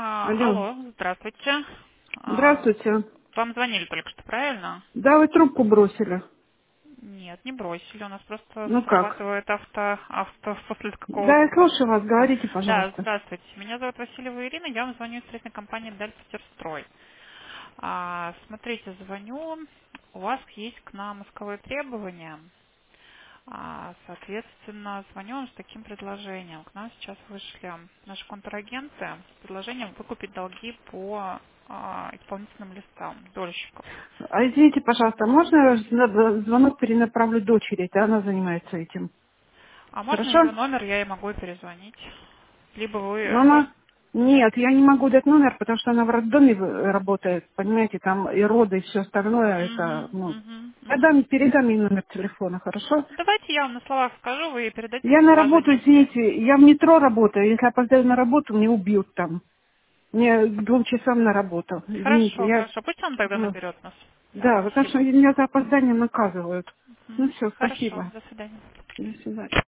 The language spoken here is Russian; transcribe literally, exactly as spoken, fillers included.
А, Алло. алло, здравствуйте. А, Здравствуйте. вам звонили только что, правильно? Да, вы трубку бросили. Нет, не бросили. У нас просто Ну как? срабатывает авто, авто после Да, я какого-то... слушаю вас, говорите, Да, пожалуйста. здравствуйте. Меня зовут Васильева Ирина, я вам звоню из строительной компании Дальпетерстрой. А, смотрите, звоню. У вас есть к нам исковые требования. А, Соответственно, звоню вам с таким предложением. К нам сейчас вышли наши контрагенты с предложением выкупить долги по а, исполнительным листам дольщиков. А извините, пожалуйста, можно я на- звонок перенаправлю дочери, это она занимается этим. А можно Хорошо? ее номер, я ей могу и перезвонить. Либо вы... Мама? Нет, я не могу дать номер, потому что она в роддоме в- работает, понимаете, там и роды, и все остальное, это, Мгм, ну... мгм, Я мгм. дам, передам ей номер телефона, хорошо? Давайте я вам на словах скажу, вы ей передайте Я на работу, предложение. извините, я в метро работаю, если опоздаю на работу, мне убьют там. Мне к двум часам на работу. Извините, Хорошо, я... хорошо. Пусть он тогда ну, наберет нас. да, потому что Спасибо. меня за опоздание наказывают. Ну Мгм. все, Хорошо, спасибо. до свидания. До свидания.